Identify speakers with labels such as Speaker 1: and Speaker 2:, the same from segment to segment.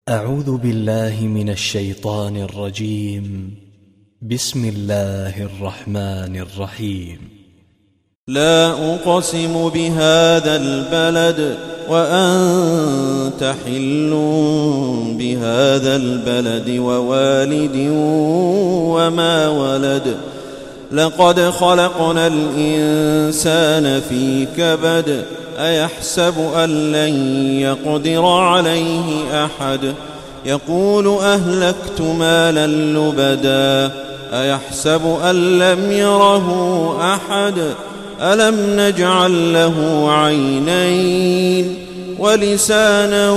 Speaker 1: أعوذ بالله من الشيطان الرجيم. بسم الله الرحمن الرحيم.
Speaker 2: لا أقسم بهذا البلد وأنت حل بهذا البلد ووالد وما ولد لقد خلقنا الإنسان في كبد أيحسب أن لن يقدر عليه أحد يقول أهلكت مالا لبدا أيحسب أن لم يره أحد ألم نجعل له عينين ولسانا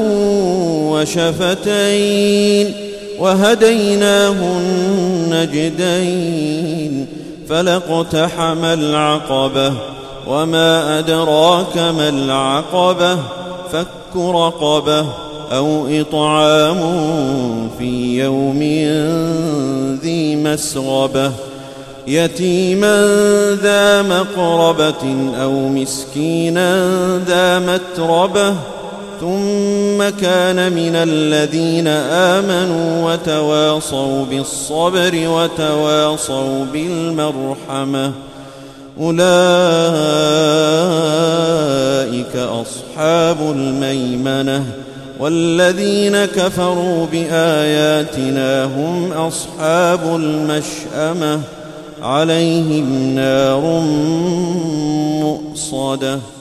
Speaker 2: وشفتين وهديناه النجدين فلاقتحم العقبة وما أدراك ما العقبة فك رقبة أو إطعام في يوم ذي مسغبة يتيما ذا مقربة أو مسكينا ذا متربة ثم كان من الذين آمنوا وتواصوا بالصبر وتواصوا بالمرحمة أولئك أصحاب الميمنة والذين كفروا بآياتنا هم أصحاب المشأمة عليهم نار مؤصدة.